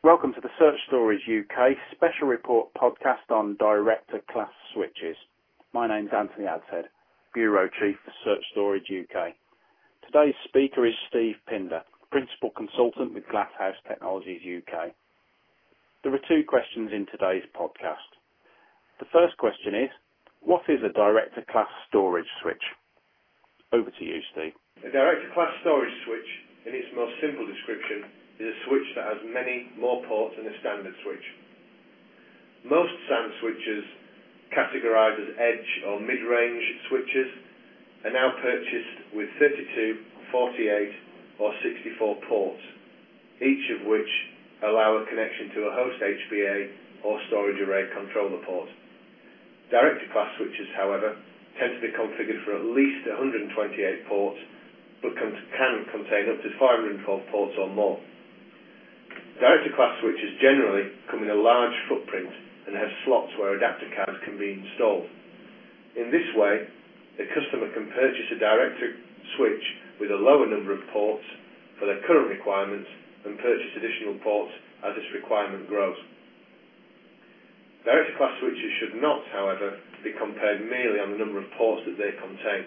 Welcome to the Search Storage UK special report podcast on Director Class switches. My name's Anthony Adshead, Bureau Chief for Search Storage UK. Today's speaker is Steve Pinder, Principal Consultant with Glasshouse Technologies UK. There are two questions in today's podcast. The first question is, what is a Director Class storage switch? Over to you, Steve. A Director Class storage switch, in its most simple description, is a switch that has many more ports than a standard switch. Most SAN switches, categorized as edge or mid-range switches, are now purchased with 32, 48 or 64 ports, each of which allow a connection to a host HBA or storage array controller port. Director Class switches, however, tend to be configured for at least 128 ports, but can contain up to 512 ports or more. Director Class switches generally come in a large footprint and have slots where adapter cards can be installed. In this way, the customer can purchase a Director switch with a lower number of ports for their current requirements and purchase additional ports as this requirement grows. Director Class switches should not, however, be compared merely on the number of ports that they contain.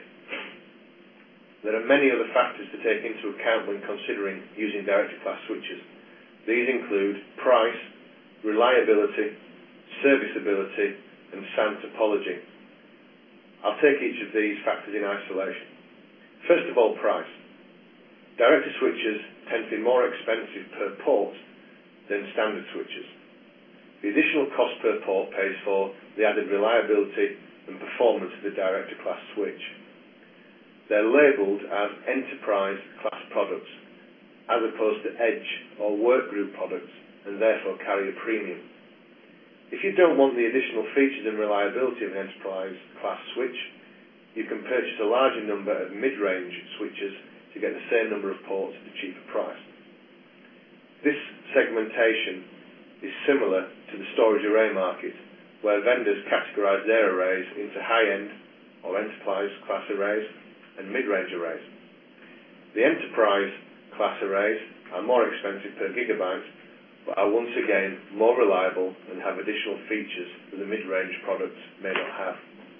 There are many other factors to take into account when considering using Director Class switches. These include price, reliability, serviceability, and SAN topology. I'll take each of these factors in isolation. First of all, price. Director switches tend to be more expensive per port than standard switches. The additional cost per port pays for the added reliability and performance of the Director Class switch. They're labelled as Enterprise Class products, as opposed to Edge or Workgroup products, and therefore carry a premium. If you don't want the additional features and reliability of an Enterprise Class switch, you can purchase a larger number of mid-range switches to get the same number of ports at a cheaper price. This segmentation is similar to the storage array market, where vendors categorize their arrays into high-end or Enterprise Class arrays and mid-range arrays. The Enterprise Class arrays are more expensive per gigabyte, but are once again more reliable and have additional features that the mid-range products may not have.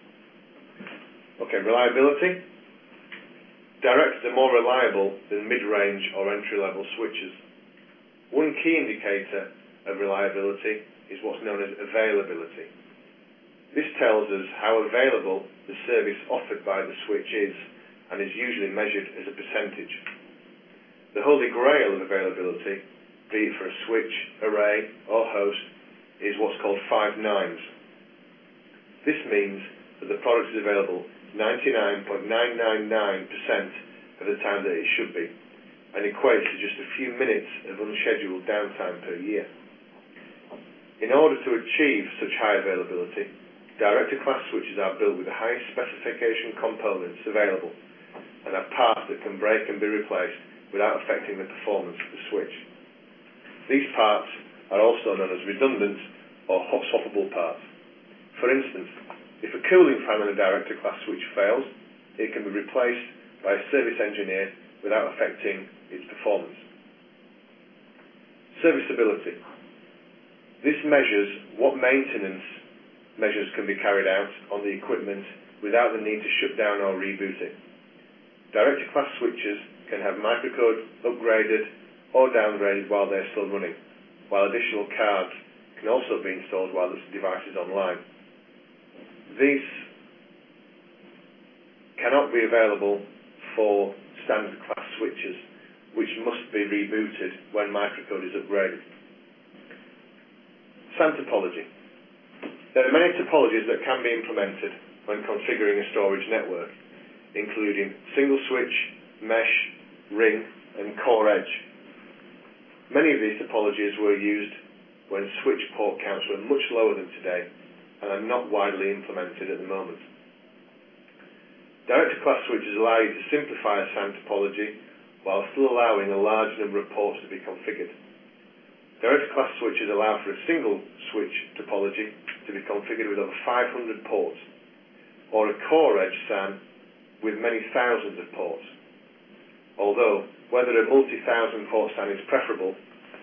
Okay, reliability. Directors are more reliable than mid-range or entry-level switches. One key indicator of reliability is what's known as availability. This tells us how available the service offered by the switch is, and is usually measured as a percentage. The holy grail of availability, be it for a switch, array, or host, is what's called 5 nines. This means that the product is available 99.999% of the time that it should be, and equates to just a few minutes of unscheduled downtime per year. In order to achieve such high availability, Director Class switches are built with the highest specification components available, and have parts that can break and be replaced without affecting the performance of the switch. These parts are also known as redundant or hot swappable parts. For instance, if a cooling fan in a Director Class switch fails, it can be replaced by a service engineer without affecting its performance. Serviceability. This measures what maintenance measures can be carried out on the equipment without the need to shut down or reboot it. Director Class switches can have microcode upgraded or downgraded while they're still running, while additional cards can also be installed while the device is online. These cannot be available for standard Class switches, which must be rebooted when microcode is upgraded. SAN topology. There are many topologies that can be implemented when configuring a storage network, including single switch, mesh, ring, and core edge. Many of these topologies were used when switch port counts were much lower than today and are not widely implemented at the moment. Director Class switches allow you to simplify a SAN topology while still allowing a large number of ports to be configured. Director Class switches allow for a single switch topology to be configured with over 500 ports, or a core edge SAN with many thousands of ports. Although, whether a multi-thousand port SAN is preferable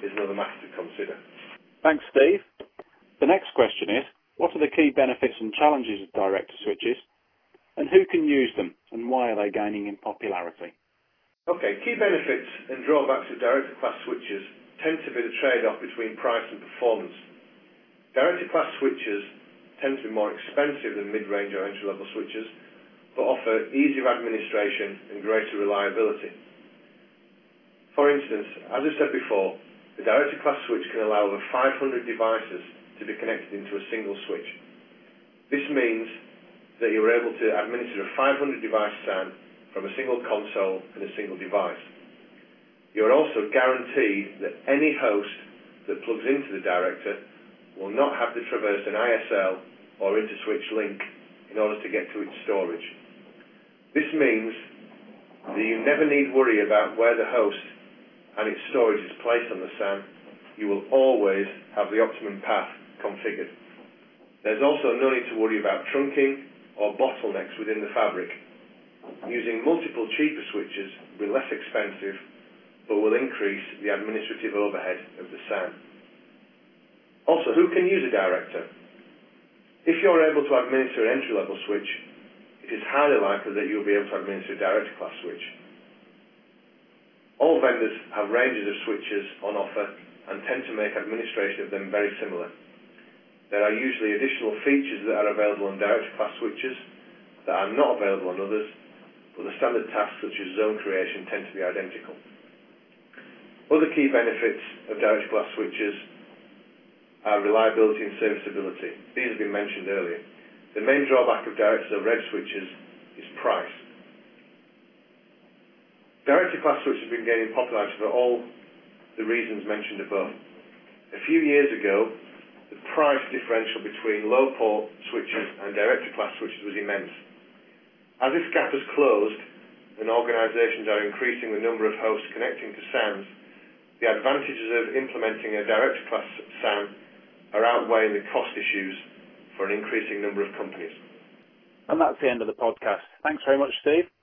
is another matter to consider. Thanks, Steve. The next question is, what are the key benefits and challenges of director switches, and who can use them, and why are they gaining in popularity? Okay, key benefits and drawbacks of director class switches tend to be the trade-off between price and performance. Director class switches tend to be more expensive than mid-range or entry-level switches, but offer easier administration and greater reliability. For instance, as I said before, the director class switch can allow over 500 devices to be connected into a single switch. This means that you are able to administer a 500 device SAN from a single console and a single device. You are also guaranteed that any host that plugs into the director will not have to traverse an ISL or inter-switch link in order to get to its storage. This means that you never need worry about where the host and its storage is placed on the SAN. You will always have the optimum path configured. There's also no need to worry about trunking or bottlenecks within the fabric. Using multiple cheaper switches will be less expensive, but will increase the administrative overhead of the SAN. Also, who can use a director? If you're able to administer an entry-level switch, it is highly likely that you'll be able to administer a director class switch. All vendors have ranges of switches on offer and tend to make administration of them very similar. There are usually additional features that are available on director class switches that are not available on others, but the standard tasks such as zone creation tend to be identical. Other key benefits of director class switches are reliability and serviceability. These have been mentioned earlier. The main drawback of directors over edge switches is price. Director class switches have been gaining popularity for all the reasons mentioned above. A few years ago, the price differential between low port switches and director class switches was immense. As this gap has closed and organisations are increasing the number of hosts connecting to SANs, the advantages of implementing a director class SAN are outweighing the cost issues for an increasing number of companies. And that's the end of the podcast. Thanks very much, Steve.